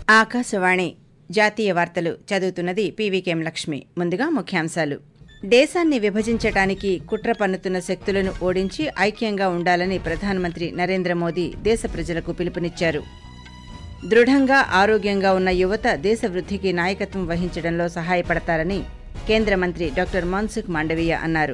ఆకాశవాణి జాతీయ వార్తలు చదువుతున్నది పీవీకేఎం లక్ష్మి. ముందుగా ముఖ్యాంశాలు. దేశాన్ని విభజించడానికి కుట్ర పన్నుతున్న శక్తులను ఓడించి ఐక్యంగా ఉండాలని ప్రధానమంత్రి నరేంద్ర మోదీ దేశ ప్రజలకు పిలుపునిచ్చారు. దృఢంగా ఆరోగ్యంగా ఉన్న యువత దేశ వృద్ధికి నాయకత్వం వహించడంలో సహాయపడతారని కేంద్ర మంత్రి డాక్టర్ మన్సుఖ్ మాండవీయ అన్నారు.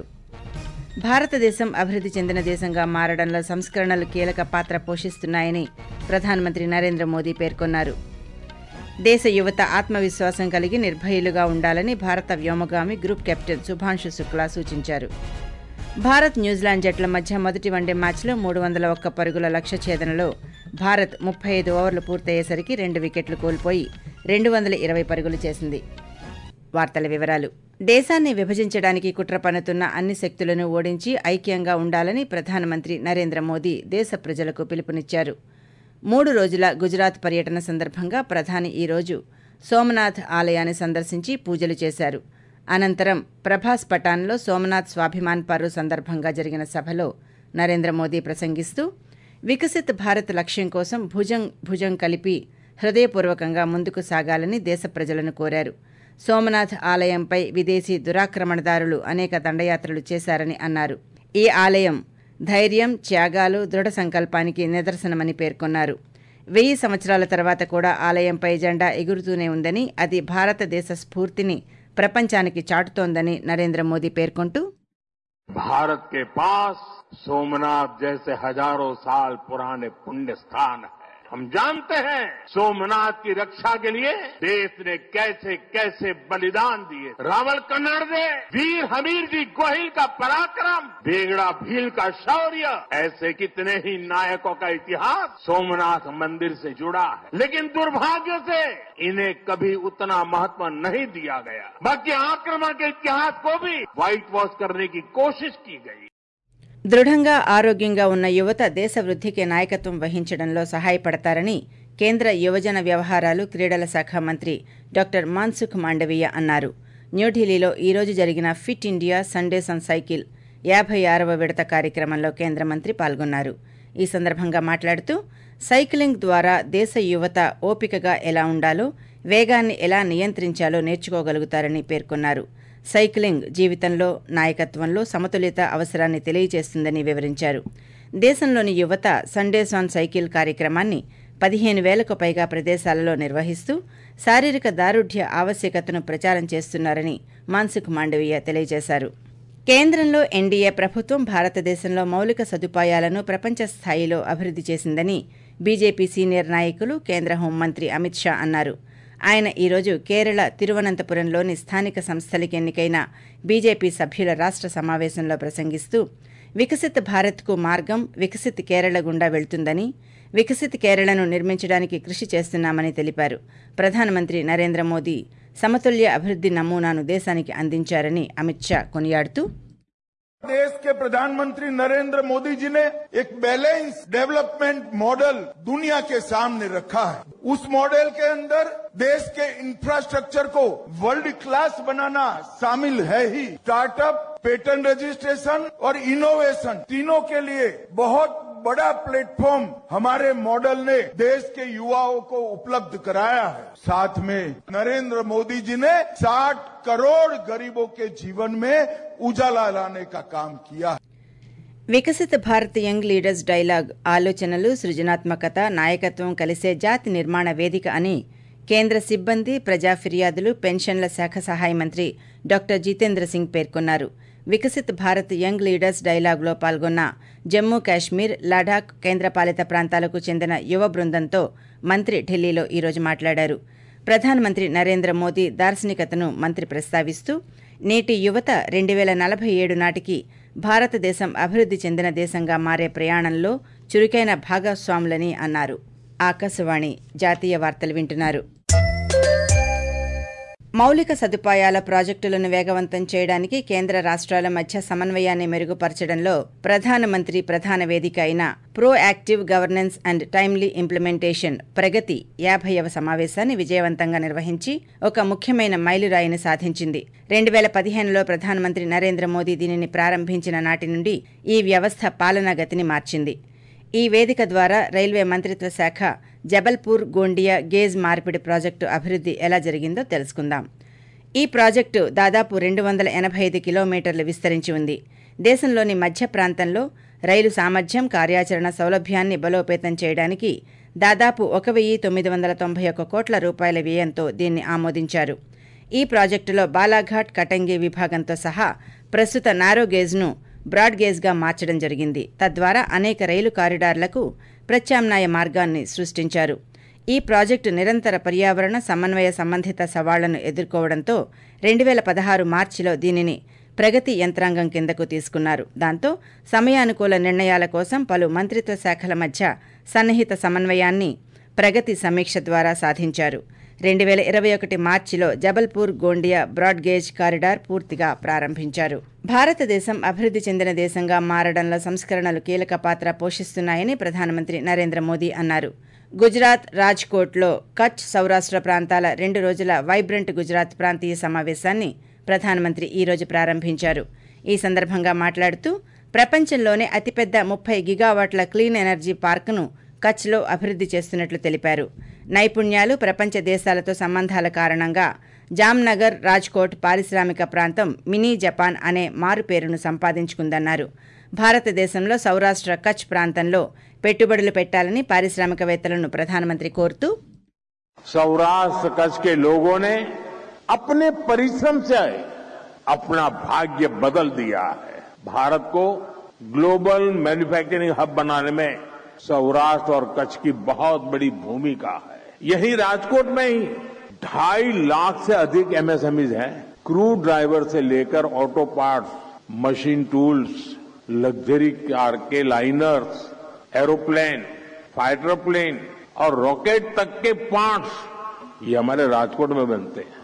భారతదేశం అభివృద్ధి చెందిన దేశంగా మారడంలో సంస్కరణలు కీలక పాత్ర పోషిస్తున్నాయని ప్రధానమంత్రి నరేంద్ర మోదీ పేర్కొన్నారు. దేశ యువత ఆత్మవిశ్వాసం కలిగి నిర్భయులుగా ఉండాలని భారత వ్యోమగామి గ్రూప్ కెప్టెన్ శుభాంశు శుక్లా సూచించారు. భారత్ న్యూజిలాండ్ జట్ల మధ్య మొదటి వన్డే మ్యాచ్లో 301 పరుగుల లక్ష్య ఛేదనలో భారత్ 35 ఓవర్లు పూర్తయ్యేసరికి 2 వికెట్లు కోల్పోయి 220 పరుగులు చేసింది. వార్తల వివరాలు. దేశాన్ని విభజించడానికి కుట్ర పన్నుతున్న అన్ని శక్తులను ఓడించి ఐక్యంగా ఉండాలని ప్రధానమంత్రి నరేంద్ర మోదీ దేశ ప్రజలకు పిలుపునిచ్చారు. 3 రోజుల గుజరాత్ పర్యటన సందర్భంగా ప్రధాని ఈరోజు సోమనాథ్ ఆలయాన్ని సందర్శించి పూజలు చేశారు. అనంతరం ప్రభాస్ పటాన్లో సోమనాథ్ స్వాభిమాన్ పర్వ్ సందర్భంగా జరిగిన సభలో నరేంద్ర మోదీ ప్రసంగిస్తూ వికసిత్ భారత్ లక్ష్యం కోసం భుజం కలిపి హృదయపూర్వకంగా ముందుకు సాగాలని దేశ ప్రజలను కోరారు. సోమనాథ్ ఆలయంపై విదేశీ దురాక్రమణదారులు అనేక దండయాత్రలు చేశారని అన్నారు. ఈ ఆలయం ధైర్యం, త్యాగాలు, దృఢ సంకల్పానికి నిదర్శనమని పేర్కొన్నారు. 1000 సంవత్సరాల తర్వాత కూడా ఆలయంపై జెండా ఎగురుతూనే ఉందని, అది భారతదేశ స్ఫూర్తిని ప్రపంచానికి చాటుతోందని నరేంద్ర మోదీ పేర్కొంటూ, भारत के पास सोमनाथ जैसे हजारों साल पुराने पुण्य स्थान है। हम जानते हैं सोमनाथ की रक्षा के लिए देश ने कैसे कैसे बलिदान दिए। रावल कन्नड़ वीर हमीर जी गोहिल का पराक्रम, देगड़ा भील का शौर्य, ऐसे कितने ही नायकों का इतिहास सोमनाथ मंदिर से जुड़ा है। लेकिन दुर्भाग्य से इन्हें कभी उतना महत्व नहीं दिया गया। बाकी आक्रमण के इतिहास को भी व्हाइट वॉश करने की कोशिश की गई. దృఢంగా ఆరోగ్యంగా ఉన్న యువత దేశ వృద్ధికి నాయకత్వం వహించడంలో సహాయపడతారని కేంద్ర యువజన వ్యవహారాలు, క్రీడల శాఖ మంత్రి డాక్టర్ మన్సుఖ్ మాండవీయ అన్నారు. న్యూఢిల్లీలో ఈరోజు జరిగిన fit India Sundays on cycle 56వ విడత కార్యక్రమంలో కేంద్ర మంత్రి పాల్గొన్నారు. ఈ సందర్భంగా మాట్లాడుతూ సైక్లింగ్ ద్వారా దేశ యువత ఓపికగా ఎలా ఉండాలో, వేగాన్ని ఎలా నియంత్రించాలో నేర్చుకోగలుగుతారని పేర్కొన్నారు. సైక్లింగ్ జీవితంలో, నాయకత్వంలో సమతుల్యత అవసరాన్ని తెలియజేస్తుందని వివరించారు. దేశంలోని యువత సండేస్ ఆన్ సైకిల్ కార్యక్రమాన్ని 15,000కు పైగా ప్రదేశాలలో నిర్వహిస్తూ శారీరక దారుఢ్య ఆవశ్యకతను ప్రచారం చేస్తున్నారని మన్సుఖ్ మాండవీయ తెలియజేశారు. కేంద్రంలో ఎన్డీఏ ప్రభుత్వం భారతదేశంలో మౌలిక సదుపాయాలను ప్రపంచ స్థాయిలో అభివృద్ధి చేసిందని బీజేపీ సీనియర్ నాయకులు, కేంద్ర హోంమంత్రి అమిత్ షా అన్నారు. ఆయన ఈరోజు కేరళ తిరువనంతపురంలోని స్థానిక సంస్థలకి ఎన్నికైన బీజేపీ సభ్యుల రాష్ట్ర సమావేశంలో ప్రసంగిస్తూ వికసిత్ భారత్కు మార్గం వికసిత్ కేరళ గుండా వెళ్తుందని, వికసిత్ కేరళను నిర్మించడానికి కృషి చేస్తున్నామని తెలిపారు. ప్రధానమంత్రి నరేంద్ర మోదీ సమతుల్య అభివృద్ధి నమూనాను దేశానికి అందించారని అమిత్ షా కొనియాడుతూ, देश के प्रधानमंत्री नरेंद्र मोदी जी ने एक बैलेंस डेवलपमेंट मॉडल दुनिया के सामने रखा है। उस मॉडल के अंदर देश के इंफ्रास्ट्रक्चर को वर्ल्ड क्लास बनाना शामिल है ही। स्टार्टअप, पेटेंट रजिस्ट्रेशन और इनोवेशन तीनों के लिए बहुत बड़ा प्लेटफॉर्म हमारे मॉडल ने देश के युवाओं को उपलब्ध कराया है। साथ में नरेंद्र मोदी जी ने 60 करोड़ गरीबों के जीवन में उजाला लाने का काम किया। Viksit Bharat young leaders dialogue ఆలోచనలు, సృజనాత్మకత, నాయకత్వం కలిసే జాతి నిర్మాణ వేదిక అని కేంద్ర సిబ్బంది, ప్రజా ఫిర్యాదులు, పెన్షన్ల శాఖ సహాయ మంత్రి డాక్టర్ జితేంద్ర సింగ్ పేర్కొన్నారు. వికసిత్ భారత్ యంగ్ లీడర్స్ డైలాగ్లో పాల్గొన్న జమ్మూ కాశ్మీర్, లడాక్ కేంద్రపాలిత ప్రాంతాలకు చెందిన యువ బృందంతో మంత్రి ఢిల్లీలో ఈరోజు మాట్లాడారు. ప్రధానమంత్రి నరేంద్ర మోదీ దార్శనికతను మంత్రి ప్రస్తావిస్తూ నేటి యువత 2047 నాటికి భారతదేశం అభివృద్ధి చెందిన దేశంగా మారే ప్రయాణంలో చురుకైన భాగస్వాములని అన్నారు. ఆకాశవాణి జాతీయ వార్తలు వింటున్నారు. మౌలిక సదుపాయాల ప్రాజెక్టులను వేగవంతం చేయడానికి కేంద్ర రాష్ట్రాల మధ్య సమన్వయాన్ని మెరుగుపరచడంలో ప్రధానమంత్రి ప్రధాన వేదిక అయిన proactive governance and timely implementation Pragati 50వ సమావేశాన్ని విజయవంతంగా నిర్వహించి ఒక ముఖ్యమైన మైలురాయిని సాధించింది. 2015లో ప్రధానమంత్రి నరేంద్ర మోదీ దీనిని ప్రారంభించిన నాటి నుండి ఈ వ్యవస్థ పాలనా గతిని మార్చింది. ఈ వేదిక ద్వారా రైల్వే మంత్రిత్వ శాఖ జబల్పూర్ గోండియా గేజ్ మార్పిడి ప్రాజెక్టు అభివృద్ధి ఎలా జరిగిందో తెలుసుకుందాం. ఈ ప్రాజెక్టు దాదాపు 285 కిలోమీటర్లు విస్తరించి ఉంది. దేశంలోని మధ్య ప్రాంతంలో రైలు సామర్థ్యం, కార్యాచరణ సౌలభ్యాన్ని బలోపేతం చేయడానికి దాదాపు 1,991 కోట్ల రూపాయల వ్యయంతో దీన్ని ఆమోదించారు. ఈ ప్రాజెక్టులో బాలాఘాట్, కటంగి విభాగంతో సహా ప్రస్తుత నారో గేజ్ను బ్రాడ్ గేజ్గా మార్చడం జరిగింది. తద్వారా అనేక రైలు కారిడార్లకు ప్రత్యామ్నాయ మార్గాన్ని సృష్టించారు. ఈ ప్రాజెక్టు నిరంతర పర్యావరణ సమన్వయ సంబంధిత సవాళ్లను ఎదుర్కోవడంతో 2016 మార్చిలో దీనిని ప్రగతి యంత్రాంగం కిందకు తీసుకున్నారు. దాంతో సమయానుకూల నిర్ణయాల కోసం పలు మంత్రిత్వ శాఖల మధ్య సన్నిహిత సమన్వయాన్ని ప్రగతి సమీక్ష ద్వారా సాధించారు. 2021 మార్చిలో Jabalpur Gondia broad gauge corridor పూర్తిగా ప్రారంభించారు. భారతదేశం అభివృద్ధి చెందిన దేశంగా మారడంలో సంస్కరణలు కీలక పాత్ర పోషిస్తున్నాయని ప్రధానమంత్రి నరేంద్ర మోదీ అన్నారు. గుజరాత్ రాజ్కోట్లో కచ్, సౌరాష్ట్ర ప్రాంతాల 2 రోజుల వైబ్రెంట్ గుజరాత్ ప్రాంతీయ సమావేశాన్ని ప్రధానమంత్రి ఈ రోజు ప్రారంభించారు. ఈ సందర్భంగా మాట్లాడుతూ ప్రపంచంలోనే అతిపెద్ద 30 గిగావాట్ల క్లీన్ ఎనర్జీ పార్కును కచ్లో అభివృద్ధి చేస్తున్నట్లు తెలిపారు. నైపుణ్యాలు, ప్రపంచ దేశాలతో సంబంధాల కారణంగా జామ్నగర్, రాజ్కోట్ పారిశ్రామిక ప్రాంతం మినీ జపాన్ అనే మారుపేరును సంపాదించుకుందన్నారు. భారతదేశంలో సౌరాష్ట్ర కచ్ ప్రాంతంలో పెట్టుబడులు పెట్టాలని పారిశ్రామికవేత్తలను ప్రధానమంత్రి కోరుతూ, सौराष्ट्र कच्छ के लोगों ने अपने परिश्रम से अपना भाग्य बदल दिया है. भारत को ग्लोबल मैन्युफैक्चरिंग हब बनाने में सौराष्ट्र और कच्छ की बहुत बड़ी भूमिका है. यही राजकोट में ही 2.5 लाख से अधिक एमएसएमईज हैं. क्रू ड्राइवर से लेकर auto parts, machine tools, luxury car के लाइनर्स, एरोप्लेन, फाइटर प्लेन और रॉकेट तक के पार्ट्स ये हमारे राजकोट में बनते हैं.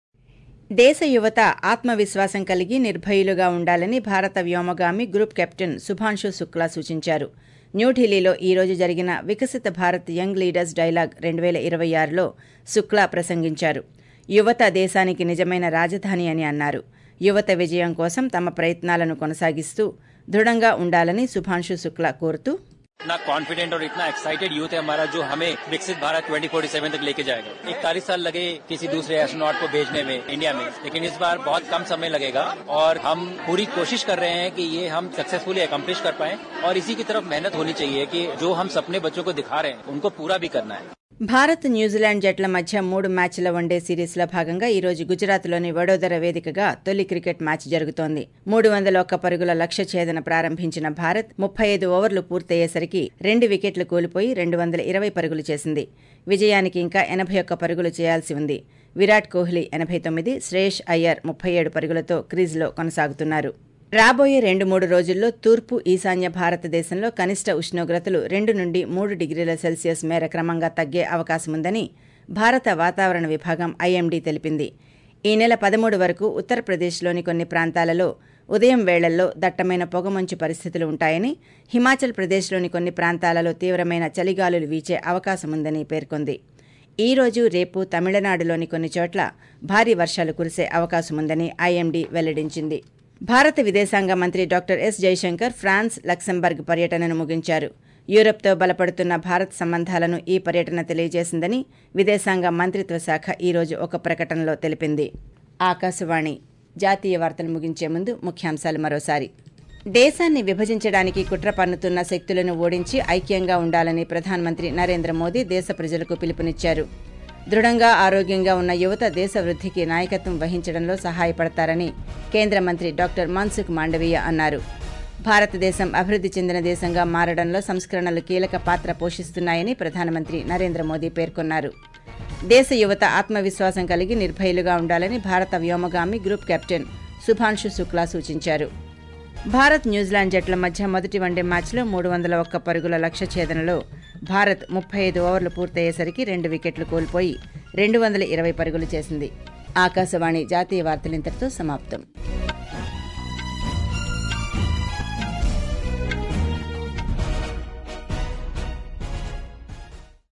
దేశ యువత ఆత్మవిశ్వాసం కలిగి నిర్భయులుగా ఉండాలని భారత వ్యోమగామి గ్రూప్ కెప్టెన్ సుభాన్షు శుక్లా సూచించారు. న్యూఢిల్లీలో ఈ రోజు జరిగిన Viksit Bharat young leaders dialogue 2026లో శుక్లా ప్రసంగించారు. యువత దేశానికి నిజమైన రాజధాని అని అన్నారు. యువత విజయం కోసం తమ ప్రయత్నాలను కొనసాగిస్తూ దృఢంగా ఉండాలని సుభాన్షు శుక్లా కోరుతూ, इतना कॉन्फिडेंट और इतना एक्साइटेड यूथ है हमारा जो हमें विकसित भारत 2047 तक लेके जाएगा. 41 साल लगे किसी दूसरे एस्ट्रोनॉट को भेजने में इंडिया में, लेकिन इस बार बहुत कम समय लगेगा और हम पूरी कोशिश कर रहे हैं कि ये हम सक्सेसफुली अकम्प्लिश कर पाएं. और इसी की तरफ मेहनत होनी चाहिए कि जो हम सपने बच्चों को दिखा रहे हैं उनको पूरा भी करना है. భారత్, న్యూజిలాండ్ జట్ల మధ్య 3 మ్యాచ్ల వన్డే సిరీస్లో భాగంగా ఈ రోజు గుజరాత్లోని వడోదర వేదికగా తొలి క్రికెట్ మ్యాచ్ జరుగుతోంది. 301 పరుగుల లక్ష్య ఛేదన ప్రారంభించిన భారత్ 35 ఓవర్లు పూర్తయ్యేసరికి 2 వికెట్లు కోల్పోయి 220 పరుగులు చేసింది. విజయానికి ఇంకా 81 పరుగులు చేయాల్సి ఉంది. విరాట్ కోహ్లీ 89, శ్రేయస్ అయ్యర్ 37 పరుగులతో క్రీజ్లో కొనసాగుతున్నారు. రాబోయే 2-3 రోజుల్లో తూర్పు, ఈశాన్య భారతదేశంలో కనిష్ట ఉష్ణోగ్రతలు 2 నుండి 3 డిగ్రీల సెల్సియస్ మేర క్రమంగా తగ్గే అవకాశముందని భారత వాతావరణ విభాగం ఐఎండీ తెలిపింది. ఈ నెల 13 వరకు ఉత్తరప్రదేశ్లోని కొన్ని ప్రాంతాలలో ఉదయం వేళల్లో దట్టమైన పొగమంచు పరిస్థితులు ఉంటాయని, హిమాచల్ ప్రదేశ్లోని కొన్ని ప్రాంతాలలో తీవ్రమైన చలిగాలులు వీచే అవకాశముందని పేర్కొంది. ఈ రోజు, రేపు తమిళనాడులోని కొన్ని చోట్ల భారీ వర్షాలు కురిసే అవకాశముందని ఐఎండీ వెల్లడించింది. భారత విదేశాంగ మంత్రి doctor S Jaishankar France, Luxembourg పర్యటనను ముగించారు. యూరప్తో బలపడుతున్న భారత్ సంబంధాలను ఈ పర్యటన తెలియజేసిందని విదేశాంగ మంత్రిత్వ శాఖ ఈ రోజు ఒక ప్రకటనలో తెలిపింది. ఆకాశవాణి జాతీయ వార్తలు ముగించే ముందు ముఖ్యాంశాలు మరోసారి. దేశాన్ని విభజించడానికి కుట్ర పన్నుతున్న శక్తులను ఓడించి ఐక్యంగా ఉండాలని ప్రధానమంత్రి నరేంద్ర మోదీ దేశ ప్రజలకు పిలుపునిచ్చారు. దృఢంగా, ఆరోగ్యంగా ఉన్న యువత దేశ వృద్ధికి నాయకత్వం వహించడంలో సహాయపడతారని కేంద్ర మంత్రి డాక్టర్ మన్సుఖ్ మాండవీయ అన్నారు. భారతదేశం అభివృద్ధి చెందిన దేశంగా మారడంలో సంస్కరణలు కీలక పాత్ర పోషిస్తున్నాయని ప్రధానమంత్రి నరేంద్ర మోదీ పేర్కొన్నారు. దేశ యువత ఆత్మవిశ్వాసం కలిగి నిర్భయులుగా ఉండాలని భారత వ్యోమగామి గ్రూప్ కెప్టెన్ సుభాన్షు శుక్లా సూచించారు. భారత్, న్యూజిలాండ్ జట్ల మధ్య మొదటి వన్డే మ్యాచ్లో 301 పరుగుల లక్ష్య ఛేదనలో భారత్ 35 ఓవర్లు పూర్తయ్యేసరికి 2 వికెట్లు కోల్పోయి 220 పరుగులు చేసింది. ఆకాశవాణి జాతీయ వార్తలు ఇంతటితో సమాప్తం.